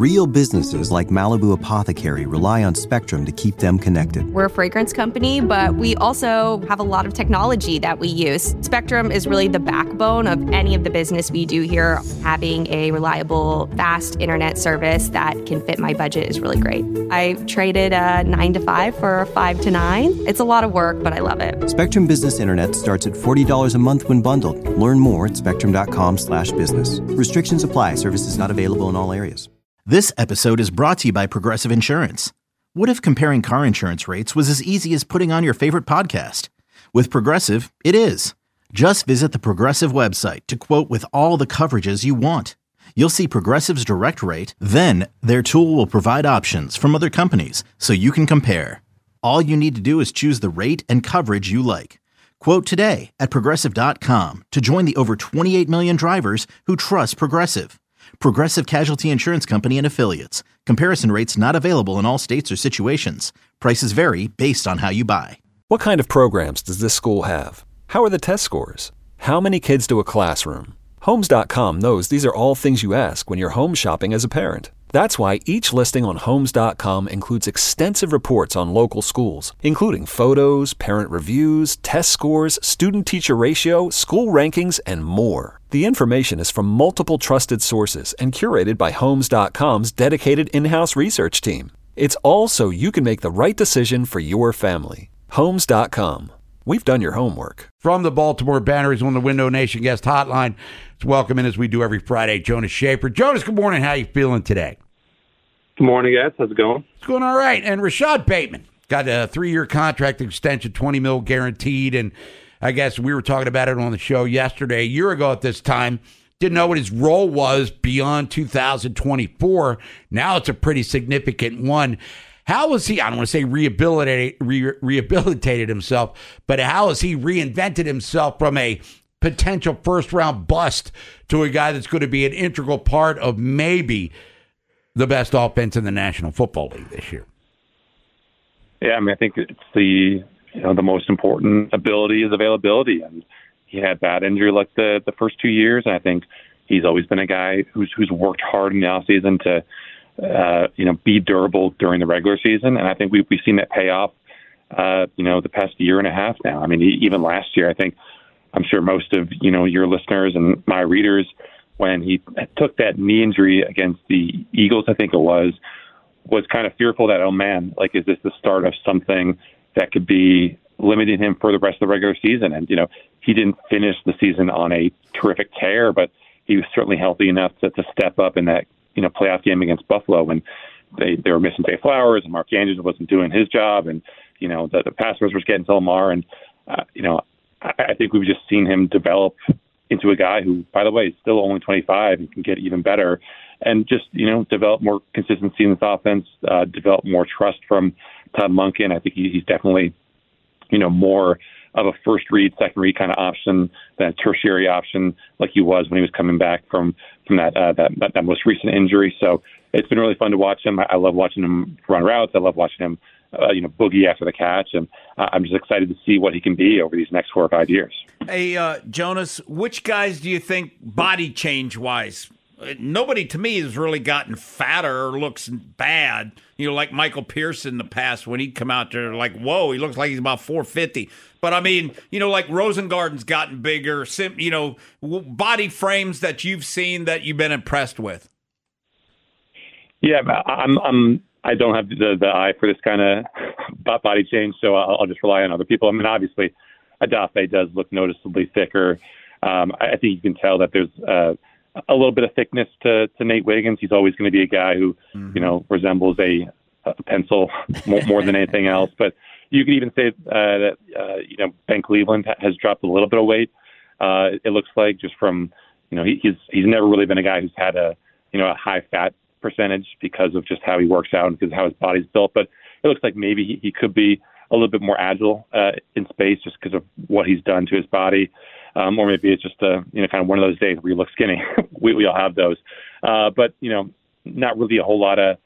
Real businesses like Malibu Apothecary rely on Spectrum to keep them connected. We're a fragrance company, but we also have a lot of technology that we use. Spectrum is really the backbone of any of the business we do here. Having a reliable, fast internet service that can fit my budget is really great. I traded a 9 to 5 for a 5 to 9. It's a lot of work, but I love it. Spectrum Business Internet starts at $40 a month when bundled. Learn more at spectrum.com/business. Restrictions apply. Services not available in all areas. This episode is brought to you by Progressive Insurance. What if comparing car insurance rates was as easy as putting on your favorite podcast? With Progressive, it is. Just visit the Progressive website to quote with all the coverages you want. You'll see Progressive's direct rate, then their tool will provide options from other companies so you can compare. All you need to do is choose the rate and coverage you like. Quote today at Progressive.com to join the over 28 million drivers who trust Progressive. Progressive Casualty Insurance Company and Affiliates. Comparison rates not available in all states or situations. Prices vary based on how you buy. What kind of programs does this school have? How are the test scores? How many kids do a classroom? Homes.com knows these are all things you ask when you're home shopping as a parent. That's why each listing on Homes.com includes extensive reports on local schools, including photos, parent reviews, test scores, student-teacher ratio, school rankings, and more. The information is from multiple trusted sources and curated by Homes.com's dedicated in-house research team. It's all so you can make the right decision for your family. Homes.com. We've done your homework. From the Baltimore Banners on the Window Nation guest hotline, let's welcome in, as we do every Friday, Jonas Shaffer. Jonas, good morning. How you feeling today? Good morning, guys. How's it going? It's going all right. And Rashad Bateman got a 3-year contract extension, $20 million guaranteed. And I guess we were talking about it on the show yesterday. A year ago at this time, didn't know what his role was beyond 2024. Now it's a pretty significant one. How has he, I don't want to say rehabilitated himself, but how has he reinvented himself from a potential first-round bust to a guy that's going to be an integral part of maybe the best offense in the National Football League this year? Yeah, I mean, I think it's the most important ability is availability, and he had bad injury like the first 2 years, and I think he's always been a guy who's worked hard in the offseason to be durable during the regular season, and I think we've seen that pay off the past year and a half now. I mean, even last year, I think I'm sure most of your listeners and my readers, when he took that knee injury against the Eagles, I think it was kind of fearful that, oh man, like, is this the start of something that could be limiting him for the rest of the regular season? And, he didn't finish the season on a terrific tear, but he was certainly healthy enough to step up in that, playoff game against Buffalo when they were missing Zay Flowers and Mark Andrews wasn't doing his job. And, the pass rush was getting to Lamar. And, I think we've just seen him develop into a guy who, by the way, is still only 25 and can get even better, and just, develop more consistency in this offense, develop more trust from Todd Monken. I think he's definitely, more of a first read, second read kind of option than a tertiary option like he was when he was coming back from that most recent injury. So it's been really fun to watch him. I love watching him run routes. I love watching him boogie after the catch, and I'm just excited to see what he can be over these next 4 or 5 years. Hey, Jonas, which guys do you think body change-wise? Nobody, to me, has really gotten fatter or looks bad. Like Michael Pierce in the past when he'd come out there, like, whoa, he looks like he's about 450. But, I mean, like Rosengarten's gotten bigger, body frames that you've seen that you've been impressed with. Yeah, I don't have the eye for this kind of body change, so I'll just rely on other people. I mean, obviously, Adafe does look noticeably thicker. I think you can tell that there's a little bit of thickness to Nate Wiggins. He's always going to be a guy who, resembles a pencil more than anything else. But you could even say that Ben Cleveland has dropped a little bit of weight. It looks like, just from he's never really been a guy who's had a high fat percentage because of just how he works out and because of how his body's built. But it looks like maybe he could be a little bit more agile in space just because of what he's done to his body. Or maybe it's just kind of one of those days where you look skinny. we all have those. But, not really a whole lot of,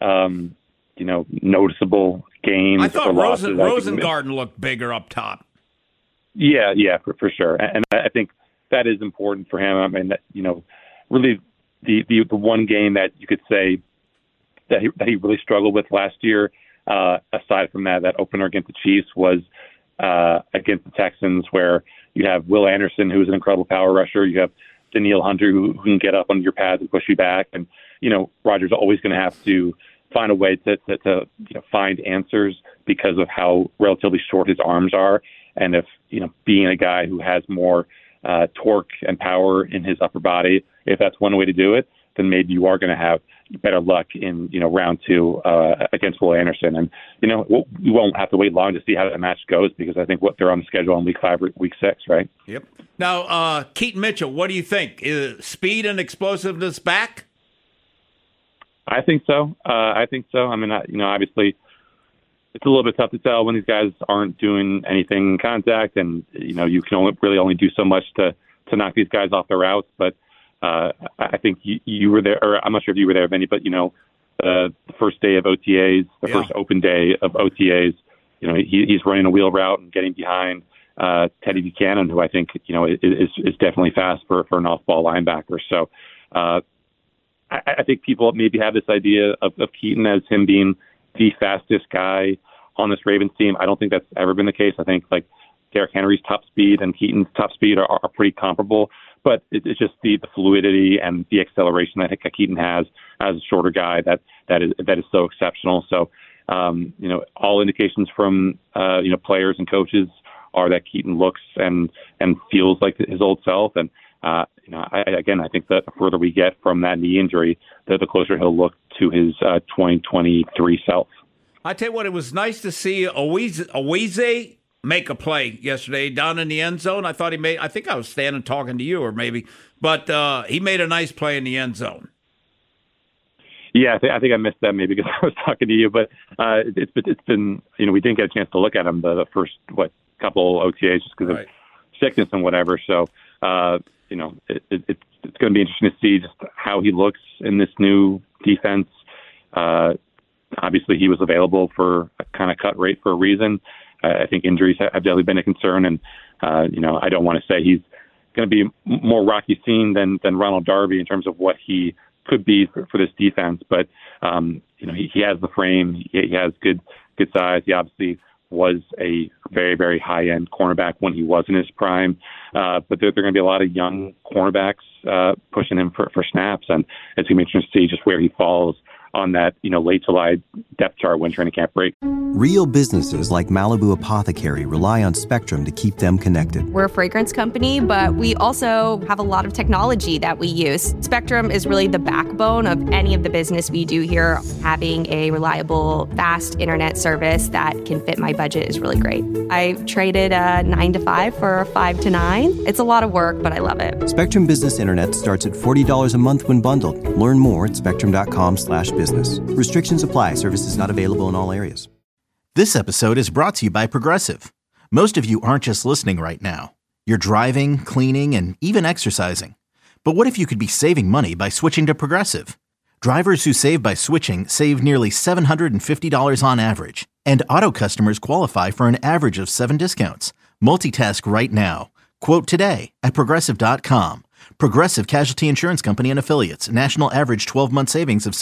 noticeable gains. I thought Rosengarten looked bigger up top. Yeah, for sure. And I think that is important for him. I mean, really the one game that you could say that he really struggled with last year, aside from that opener against the Chiefs, was against the Texans, where you have Will Anderson, who's an incredible power rusher. You have Danielle Hunter, who can get up on your pads and push you back. And, Rodgers always going to have to find a way to find answers because of how relatively short his arms are. And if, being a guy who has more torque and power in his upper body, if that's one way to do it, then maybe you are going to have better luck in, round 2 against Will Anderson. And, we won't have to wait long to see how that match goes, because I think they're on the schedule in week 5 or week 6, right? Yep. Now, Keaton Mitchell, what do you think? Is speed and explosiveness back? I think so. I mean, obviously it's a little bit tough to tell when these guys aren't doing anything in contact, and, you can only do so much to knock these guys off their routes. But I think you were there, or I'm not sure if you were there, Benny, but, the first day of OTAs, first open day of OTAs, he's running a wheel route and getting behind Teddy Buchanan, who I think, is definitely fast for an off-ball linebacker. So I think people maybe have this idea of Keaton as him being the fastest guy on this Ravens team. I don't think that's ever been the case. I think like Derrick Henry's top speed and Keaton's top speed are pretty comparable, but it's just the fluidity and the acceleration that Keaton has as a shorter guy that is so exceptional. So, all indications from players and coaches are that Keaton looks and feels like his old self. And I think that the further we get from that knee injury, the closer he'll look to his 2023 self. I tell you what, it was nice to see Aweze make a play yesterday down in the end zone. I think I was standing talking to you, or maybe, but he made a nice play in the end zone. Yeah, I think I missed that maybe because I was talking to you, but it's been, we didn't get a chance to look at him the first, couple OTAs just because of sickness and whatever. So, it's going to be interesting to see just how he looks in this new defense. Obviously, he was available for a kind of cut rate for a reason. I think injuries have definitely been a concern, and I don't want to say he's going to be more Rocky Scene than Ronald Darby in terms of what he could be for this defense. But he has the frame, he has good size. He obviously was a very, very high-end cornerback when he was in his prime. But there are going to be a lot of young cornerbacks pushing him for snaps, and it's going to be interesting to see just where he falls on that, late July depth chart when training camp break. Real businesses like Malibu Apothecary rely on Spectrum to keep them connected. We're a fragrance company, but we also have a lot of technology that we use. Spectrum is really the backbone of any of the business we do here. Having a reliable, fast internet service that can fit my budget is really great. I traded a 9 to 5 for a 5 to 9. It's a lot of work, but I love it. Spectrum Business Internet starts at $40 a month when bundled. Learn more at spectrum.com/business. Restrictions apply. Services not available in all areas. This episode is brought to you by Progressive. Most of you aren't just listening right now. You're driving, cleaning, and even exercising. But what if you could be saving money by switching to Progressive? Drivers who save by switching save nearly $750 on average. And auto customers qualify for an average of 7 discounts. Multitask right now. Quote today at Progressive.com. Progressive Casualty Insurance Company and Affiliates. National average 12-month savings of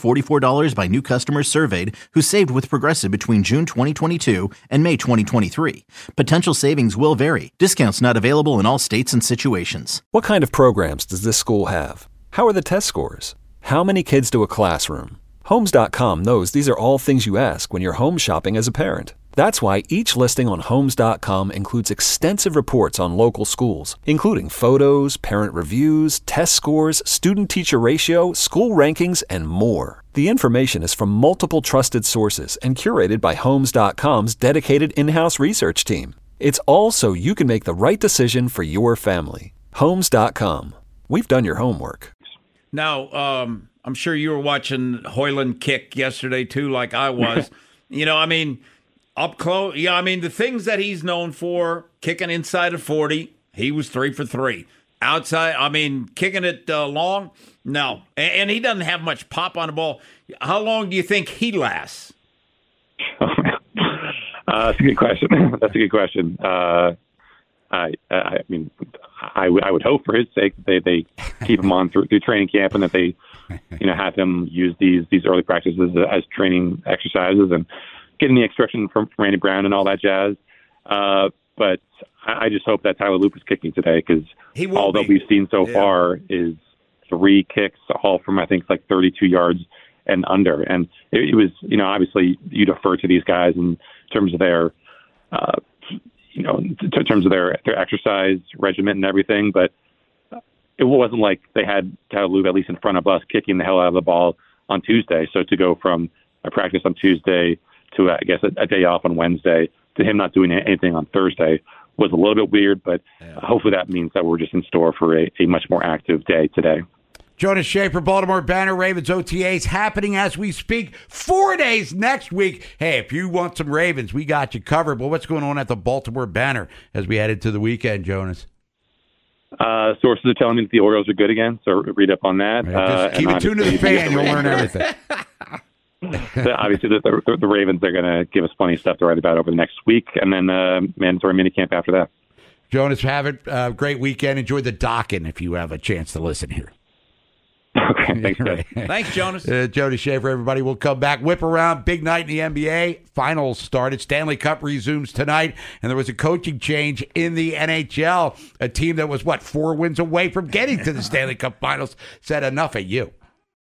$744 by new customers surveyed who saved with Progressive between June 2022 and May 2023. Potential savings will vary. Discounts not available in all states and situations. What kind of programs does this school have? How are the test scores? How many kids do a classroom? Homes.com knows these are all things you ask when you're home shopping as a parent. That's why each listing on Homes.com includes extensive reports on local schools, including photos, parent reviews, test scores, student-teacher ratio, school rankings, and more. The information is from multiple trusted sources and curated by Homes.com's dedicated in-house research team. It's all so you can make the right decision for your family. Homes.com. We've done your homework. Now, I'm sure you were watching Hoyland kick yesterday, too, like I was. Up close, the things that he's known for, kicking inside of 40, he was 3 for 3. Outside, kicking it long, no. And he doesn't have much pop on the ball. How long do you think he lasts? That's a good question. I would hope for his sake that they keep him on through training camp and that they have him use these early practices as training exercises and getting the instruction from Randy Brown and all that jazz. But I just hope that Tyler Loop is kicking today, because all that we've seen so far is 3 kicks, all from, I think, like 32 yards and under. And it was, obviously you defer to these guys in terms of their, in terms of their exercise regimen and everything. But it wasn't like they had Tyler Loop, at least in front of us, kicking the hell out of the ball on Tuesday. So to go from a practice on Tuesday to, I guess, a day off on Wednesday, to him not doing anything on Thursday was a little bit weird, but hopefully that means that we're just in store for a much more active day today. Jonas Shaffer, Baltimore Banner Ravens OTAs happening as we speak. 4 days next week. Hey, if you want some Ravens, we got you covered. But what's going on at the Baltimore Banner as we head into the weekend, Jonas? Sources are telling me that the Orioles are good again, so read up on that. Just keep it tuned to the fan. You'll learn everything. Obviously, the Ravens are going to give us plenty of stuff to write about over the next week, and then mandatory minicamp after that. Jonas, have it. Great weekend. Enjoy the docking if you have a chance to listen here. Okay, thanks, right. Thanks, Jonas. Jonas Shaffer, everybody. We'll come back. Whip around. Big night in the NBA. Finals started. Stanley Cup resumes tonight. And there was a coaching change in the NHL. A team that was, 4 wins away from getting to the Stanley Cup Finals said enough of you.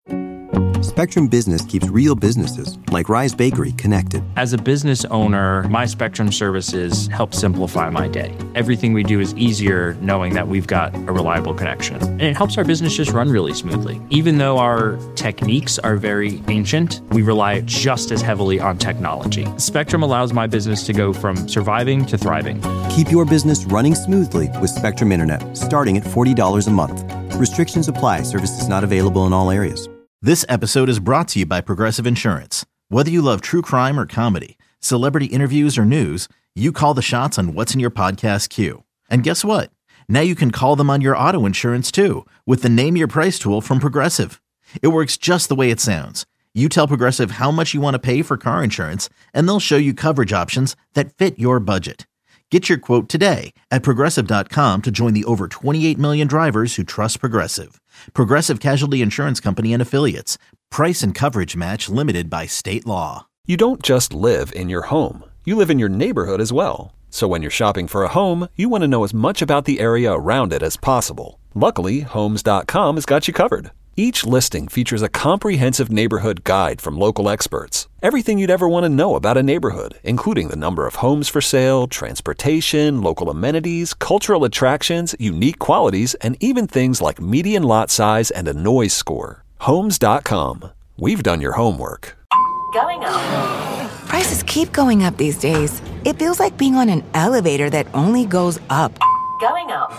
Spectrum Business keeps real businesses, like Rise Bakery, connected. As a business owner, my Spectrum services help simplify my day. Everything we do is easier knowing that we've got a reliable connection. And it helps our business just run really smoothly. Even though our techniques are very ancient, we rely just as heavily on technology. Spectrum allows my business to go from surviving to thriving. Keep your business running smoothly with Spectrum Internet, starting at $40 a month. Restrictions apply. Services not available in all areas. This episode is brought to you by Progressive Insurance. Whether you love true crime or comedy, celebrity interviews or news, you call the shots on what's in your podcast queue. And guess what? Now you can call them on your auto insurance too, with the Name Your Price tool from Progressive. It works just the way it sounds. You tell Progressive how much you want to pay for car insurance, and they'll show you coverage options that fit your budget. Get your quote today at Progressive.com to join the over 28 million drivers who trust Progressive. Progressive Casualty Insurance Company and Affiliates. Price and coverage match limited by state law. You don't just live in your home. You live in your neighborhood as well. So when you're shopping for a home, you want to know as much about the area around it as possible. Luckily, Homes.com has got you covered. Each listing features a comprehensive neighborhood guide from local experts. Everything you'd ever want to know about a neighborhood, including the number of homes for sale, transportation, local amenities, cultural attractions, unique qualities, and even things like median lot size and a noise score. Homes.com. We've done your homework. Going up. Prices keep going up these days. It feels like being on an elevator that only goes up. Going up.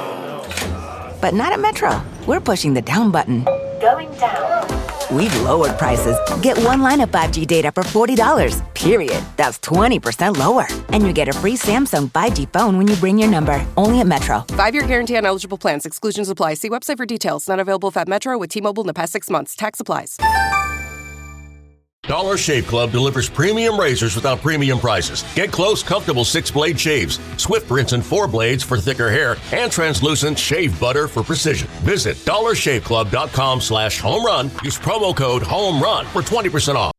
But not at Metro. We're pushing the down button. Going down. We've lowered prices. Get one line of 5G data for $40, period. That's 20% lower. And you get a free Samsung 5G phone when you bring your number. Only at Metro. 5-year guarantee on eligible plans. Exclusions apply. See website for details. Not available at Metro with T-Mobile in the past 6 months. Tax applies. Dollar Shave Club delivers premium razors without premium prices. Get close, comfortable 6-blade shaves, swift rinse and 4 blades for thicker hair, and translucent shave butter for precision. Visit dollarshaveclub.com/homerun. Use promo code HOMERUN for 20% off.